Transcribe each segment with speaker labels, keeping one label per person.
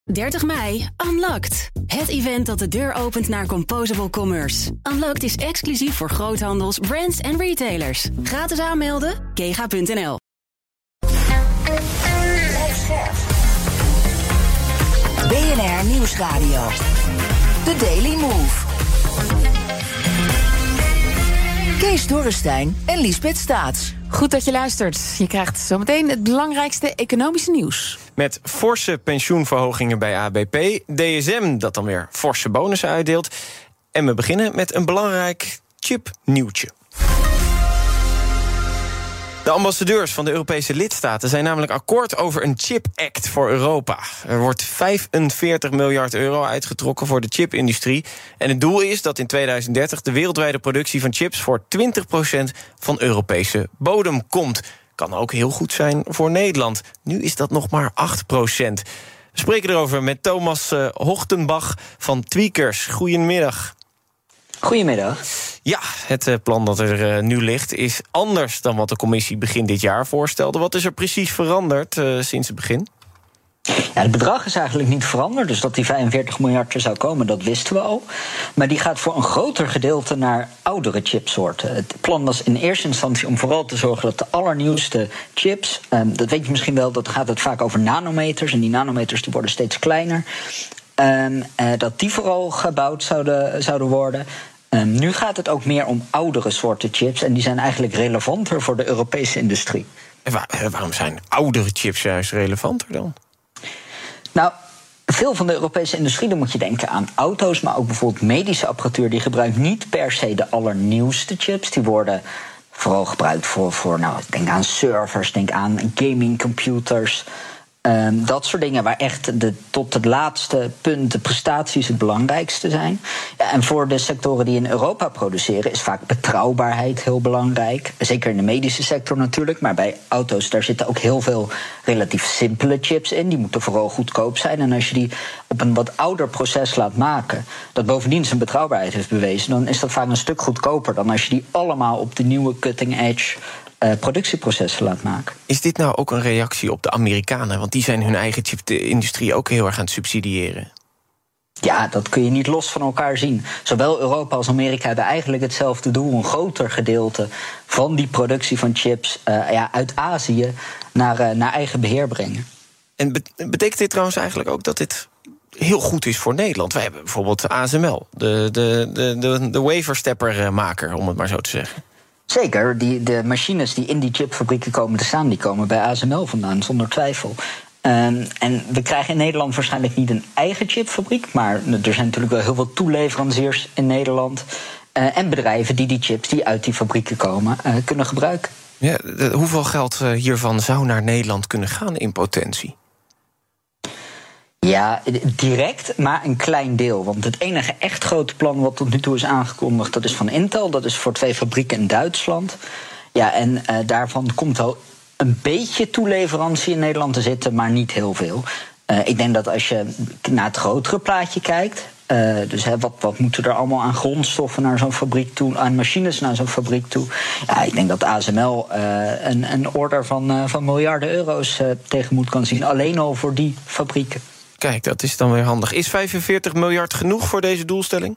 Speaker 1: 30 mei, Unlocked. Het event dat de deur opent naar Composable Commerce. Unlocked is exclusief voor groothandels, brands en retailers. Gratis aanmelden, kega.nl.
Speaker 2: BNR Nieuwsradio. The Daily Move. Kees Dorrestein en Liesbeth Staats.
Speaker 3: Goed dat je luistert. Je krijgt zometeen het belangrijkste economische nieuws.
Speaker 4: Met forse pensioenverhogingen bij ABP, DSM dat dan weer forse bonussen uitdeelt. En we beginnen met een belangrijk chipnieuwtje. De ambassadeurs van de Europese lidstaten zijn namelijk akkoord over een Chip Act voor Europa. Er wordt 45 miljard euro uitgetrokken voor de chipindustrie. En het doel is dat in 2030 de wereldwijde productie van chips voor 20% van Europese bodem komt. Kan ook heel goed zijn voor Nederland. Nu is dat nog maar 8%. We spreken erover met Thomas Hochtenbach van Tweakers. Goedemiddag.
Speaker 5: Goedemiddag.
Speaker 4: Ja, het plan dat er nu ligt is anders dan wat de commissie begin dit jaar voorstelde. Wat is er precies veranderd sinds het begin?
Speaker 5: Ja, het bedrag is eigenlijk niet veranderd. Dus dat die 45 miljard er zou komen, dat wisten we al. Maar die gaat voor een groter gedeelte naar oudere chipsoorten. Het plan was in eerste instantie om vooral te zorgen dat de allernieuwste chips, dat weet je misschien wel, dat gaat het vaak over nanometers. En die nanometers die worden steeds kleiner. Dat die vooral gebouwd zouden worden. Nu gaat het ook meer om oudere soorten chips. En die zijn eigenlijk relevanter voor de Europese industrie.
Speaker 4: En waarom zijn oudere chips juist relevanter dan?
Speaker 5: Nou, veel van de Europese industrie, dan moet je denken aan auto's, maar ook bijvoorbeeld medische apparatuur, die gebruikt niet per se de allernieuwste chips. Die worden vooral gebruikt voor denk aan servers, denk aan gamingcomputers. Dat soort dingen waar echt tot het laatste punt de prestaties het belangrijkste zijn. Ja, en voor de sectoren die in Europa produceren is vaak betrouwbaarheid heel belangrijk. Zeker in de medische sector natuurlijk. Maar bij auto's, daar zitten ook heel veel relatief simpele chips in. Die moeten vooral goedkoop zijn. En als je die op een wat ouder proces laat maken, dat bovendien zijn betrouwbaarheid heeft bewezen, dan is dat vaak een stuk goedkoper dan als je die allemaal op de nieuwe cutting edge productieprocessen laat maken.
Speaker 4: Is dit nou ook een reactie op de Amerikanen? Want die zijn hun eigen chipindustrie ook heel erg aan het subsidiëren.
Speaker 5: Ja, dat kun je niet los van elkaar zien. Zowel Europa als Amerika hebben eigenlijk hetzelfde doel. Een groter gedeelte van die productie van chips uit Azië naar eigen beheer brengen. En
Speaker 4: betekent dit trouwens eigenlijk ook dat dit heel goed is voor Nederland? Wij hebben bijvoorbeeld ASML, de wafersteppermaker, om het maar zo te zeggen.
Speaker 5: Zeker, de machines die in die chipfabrieken komen te staan, die komen bij ASML vandaan, zonder twijfel. En we krijgen in Nederland waarschijnlijk niet een eigen chipfabriek, maar er zijn natuurlijk wel heel veel toeleveranciers in Nederland. En bedrijven die chips die uit die fabrieken komen kunnen gebruiken.
Speaker 4: Ja, hoeveel geld hiervan zou naar Nederland kunnen gaan in potentie?
Speaker 5: Ja, direct, maar een klein deel. Want het enige echt grote plan wat tot nu toe is aangekondigd, dat is van Intel. Dat is voor 2 fabrieken in Duitsland. Ja, en daarvan komt wel een beetje toeleverantie in Nederland te zitten, maar niet heel veel. Ik denk dat als je naar het grotere plaatje kijkt, dus wat moeten er allemaal aan grondstoffen naar zo'n fabriek toe, aan machines naar zo'n fabriek toe. Ja, ik denk dat ASML een order van miljarden euro's tegemoet kan zien, alleen al voor die fabrieken.
Speaker 4: Kijk, dat is dan weer handig. Is 45 miljard genoeg voor deze doelstelling?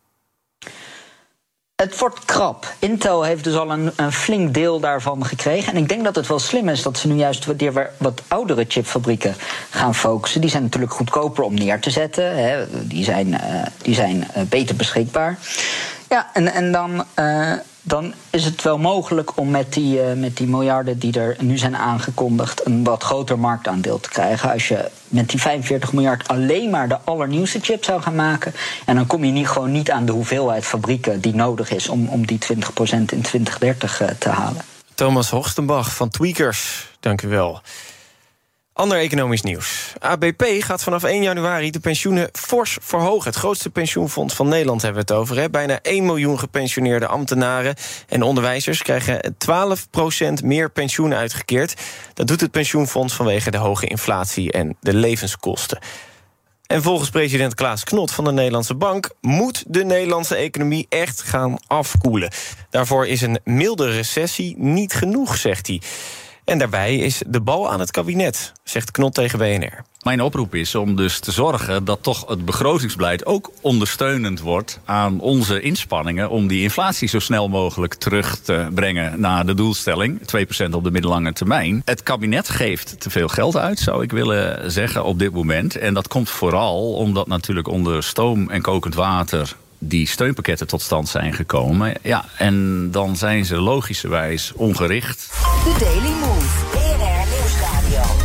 Speaker 5: Het wordt krap. Intel heeft dus al een flink deel daarvan gekregen. En ik denk dat het wel slim is dat ze nu juist wat oudere chipfabrieken gaan focussen. Die zijn natuurlijk goedkoper om neer te zetten. Hè. Die zijn beter beschikbaar. Ja, en dan is het wel mogelijk om met die miljarden die er nu zijn aangekondigd een wat groter marktaandeel te krijgen. Als je met die 45 miljard alleen maar de allernieuwste chip zou gaan maken, en dan kom je gewoon niet aan de hoeveelheid fabrieken die nodig is om die 20% in 2030 te halen.
Speaker 4: Thomas Hochtenbach van Tweakers, dank u wel. Ander economisch nieuws. ABP gaat vanaf 1 januari de pensioenen fors verhogen. Het grootste pensioenfonds van Nederland hebben we het over. Bijna 1 miljoen gepensioneerde ambtenaren en onderwijzers krijgen 12% meer pensioen uitgekeerd. Dat doet het pensioenfonds vanwege de hoge inflatie en de levenskosten. En volgens president Klaas Knot van de Nederlandse Bank moet de Nederlandse economie echt gaan afkoelen. Daarvoor is een milde recessie niet genoeg, zegt hij. En daarbij is de bal aan het kabinet, zegt Knot tegen BNR.
Speaker 6: Mijn oproep is om dus te zorgen dat toch het begrotingsbeleid ook ondersteunend wordt aan onze inspanningen om die inflatie zo snel mogelijk terug te brengen naar de doelstelling, 2% op de middellange termijn. Het kabinet geeft te veel geld uit, zou ik willen zeggen, op dit moment. En dat komt vooral omdat natuurlijk onder stoom en kokend water die steunpakketten tot stand zijn gekomen. Ja, en dan zijn ze logischerwijs ongericht.
Speaker 2: The Daily Move. BNR Nieuwsradio.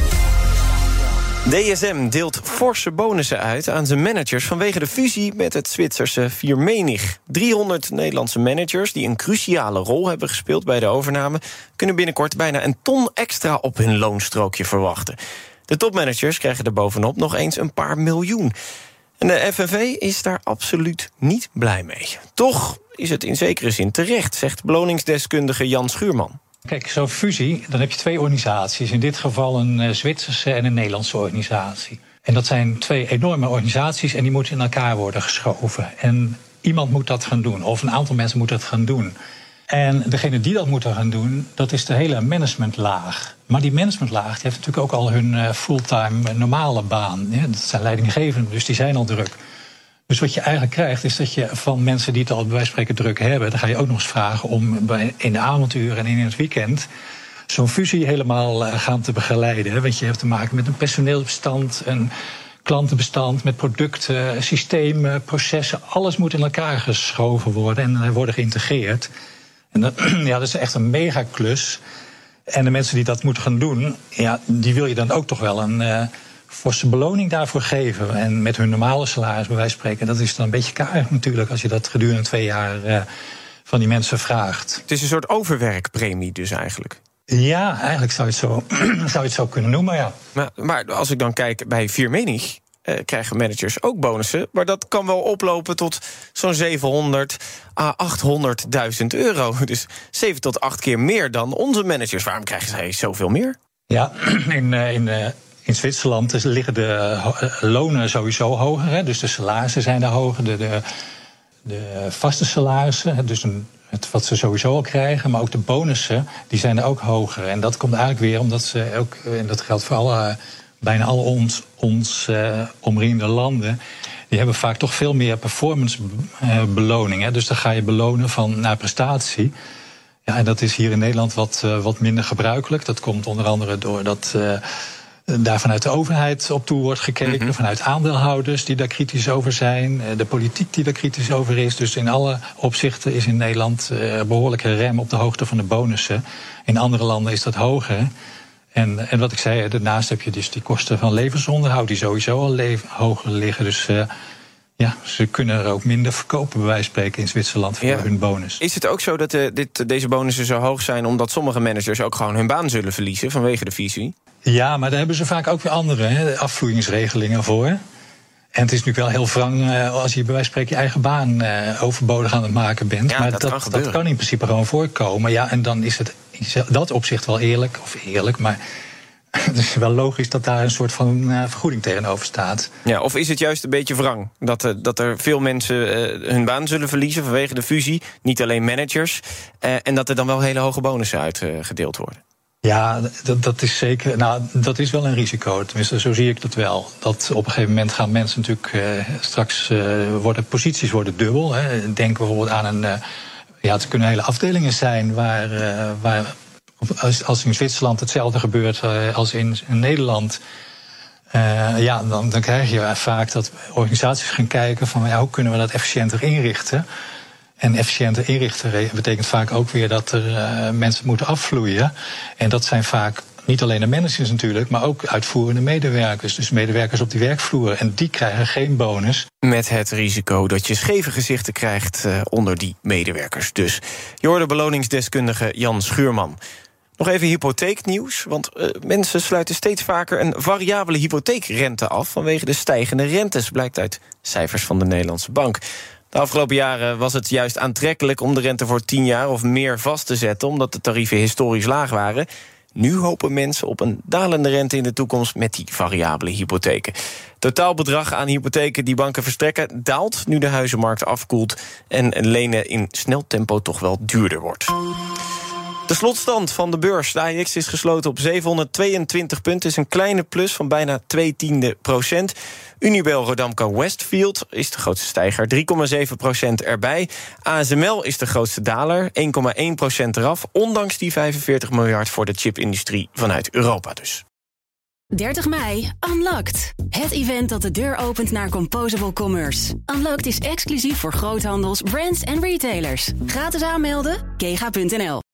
Speaker 4: DSM deelt forse bonussen uit aan zijn managers vanwege de fusie met het Zwitserse Firmenich. 300 Nederlandse managers die een cruciale rol hebben gespeeld bij de overname kunnen binnenkort bijna een ton extra op hun loonstrookje verwachten. De topmanagers krijgen er bovenop nog eens een paar miljoen. En de FNV is daar absoluut niet blij mee. Toch is het in zekere zin terecht, zegt beloningsdeskundige Jan Schuurman.
Speaker 7: Kijk, zo'n fusie, dan heb je 2 organisaties. In dit geval een Zwitserse en een Nederlandse organisatie. En dat zijn 2 enorme organisaties en die moeten in elkaar worden geschoven. En iemand moet dat gaan doen, of een aantal mensen moeten dat gaan doen. En degene die dat moeten gaan doen, dat is de hele managementlaag. Maar die managementlaag die heeft natuurlijk ook al hun fulltime normale baan. Ja, dat zijn leidinggevenden, dus die zijn al druk. Dus wat je eigenlijk krijgt, is dat je van mensen die het al bij wijze van spreken druk hebben, dan ga je ook nog eens vragen om in de avonduren en in het weekend zo'n fusie helemaal gaan te begeleiden. Want je hebt te maken met een personeelsbestand, een klantenbestand, met producten, systemen, processen. Alles moet in elkaar geschoven worden en worden geïntegreerd. En dat is echt een megaklus. En de mensen die dat moeten gaan doen, ja, die wil je dan ook toch wel een forse beloning daarvoor geven. En met hun normale salaris, bij wijze van spreken, dat is dan een beetje karig natuurlijk als je dat gedurende 2 jaar van die mensen vraagt.
Speaker 4: Het is een soort overwerkpremie dus eigenlijk.
Speaker 7: Ja, eigenlijk zou je het zo kunnen noemen, ja.
Speaker 4: Maar als ik dan kijk bij Firmenich, krijgen managers ook bonussen, maar dat kan wel oplopen tot zo'n 700 à 800.000 euro. Dus 7 tot 8 keer meer dan onze managers. Waarom krijgen zij zoveel meer?
Speaker 7: Ja, in Zwitserland liggen de lonen sowieso hoger. Hè? Dus de salarissen zijn daar hoger. De vaste salarissen, dus wat ze sowieso al krijgen, maar ook de bonussen, die zijn er ook hoger. En dat komt eigenlijk weer omdat ze ook, en dat geldt voor bijna alle ons omringende landen, die hebben vaak toch veel meer performance beloning. Dus dan ga je belonen naar prestatie. Ja, en dat is hier in Nederland wat minder gebruikelijk. Dat komt onder andere doordat daar vanuit de overheid op toe wordt gekeken, vanuit aandeelhouders die daar kritisch over zijn, de politiek die daar kritisch over is. Dus in alle opzichten is in Nederland behoorlijke rem op de hoogte van de bonussen. In andere landen is dat hoger. En wat ik zei, daarnaast heb je dus die kosten van levensonderhoud die sowieso al hoger liggen. Dus ze kunnen er ook minder verkopen, bij wijze van spreken, in Zwitserland voor hun bonus.
Speaker 4: Is het ook zo dat deze bonussen zo hoog zijn omdat sommige managers ook gewoon hun baan zullen verliezen vanwege de fusie?
Speaker 7: Ja, maar daar hebben ze vaak ook weer andere afvloeingsregelingen voor. En het is natuurlijk wel heel wrang als je bij wijze van spreken je eigen baan overbodig aan het maken bent.
Speaker 4: Ja,
Speaker 7: maar
Speaker 4: dat
Speaker 7: kan in principe gewoon voorkomen. Ja, en dan is het in dat opzicht wel eerlijk, maar het is wel logisch dat daar een soort van vergoeding tegenover staat.
Speaker 4: Ja, of is het juist een beetje wrang dat er veel mensen hun baan zullen verliezen vanwege de fusie, niet alleen managers, en dat er dan wel hele hoge bonussen uitgedeeld worden?
Speaker 7: Ja, dat is zeker. Nou, dat is wel een risico. Tenminste, zo zie ik dat wel. Dat op een gegeven moment gaan mensen natuurlijk straks posities worden dubbel. Hè. Denk bijvoorbeeld aan het kunnen hele afdelingen zijn waar als in Zwitserland hetzelfde gebeurt als in Nederland. Dan krijg je vaak dat organisaties gaan kijken van hoe kunnen we dat efficiënter inrichten. En efficiënter inrichten betekent vaak ook weer dat er mensen moeten afvloeien. En dat zijn vaak niet alleen de managers natuurlijk, maar ook uitvoerende medewerkers. Dus medewerkers op die werkvloer. En die krijgen geen bonus.
Speaker 4: Met het risico dat je scheve gezichten krijgt onder die medewerkers. Dus je hoorde beloningsdeskundige Jan Schuurman. Nog even hypotheeknieuws, want mensen sluiten steeds vaker een variabele hypotheekrente af vanwege de stijgende rentes, blijkt uit cijfers van de Nederlandse Bank. De afgelopen jaren was het juist aantrekkelijk om de rente voor 10 jaar of meer vast te zetten, omdat de tarieven historisch laag waren. Nu hopen mensen op een dalende rente in de toekomst met die variabele hypotheken. Totaalbedrag aan hypotheken die banken verstrekken daalt nu de huizenmarkt afkoelt en lenen in snel tempo toch wel duurder wordt. De slotstand van de beurs. De AEX is gesloten op 722 punten. Is een kleine plus van bijna 0,2%. Unibail Rodamco Westfield is de grootste stijger. 3,7% erbij. ASML is de grootste daler. 1,1% eraf. Ondanks die 45 miljard voor de chipindustrie vanuit Europa dus.
Speaker 1: 30 mei, Unlocked. Het event dat de deur opent naar Composable Commerce. Unlocked is exclusief voor groothandels, brands en retailers. Gratis aanmelden, kega.nl.